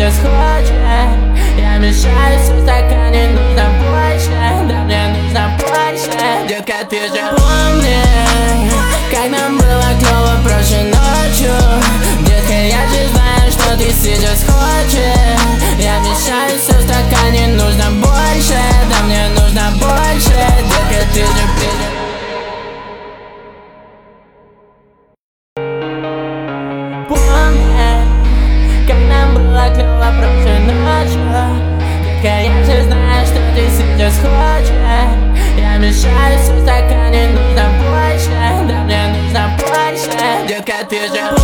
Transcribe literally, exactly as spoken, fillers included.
сейчас хочешь. Я мешаюсь в стакане, нужно больше. Да мне нужно больше. Детка, ты же помни, как нам было клёво прошлой ночью. Детка, я же знаю, что ты сейчас хочешь. Я мешаюсь в стакане, нужно больше. Да мне нужно больше. Детка, ты же придешь. Помни, как нам было клёво прошлой ночью. Детка, я же знаю, что ты сейчас хочешь. Я мешаюсь в стакане, нужно больше. Да мне нужно больше. Детка, ты же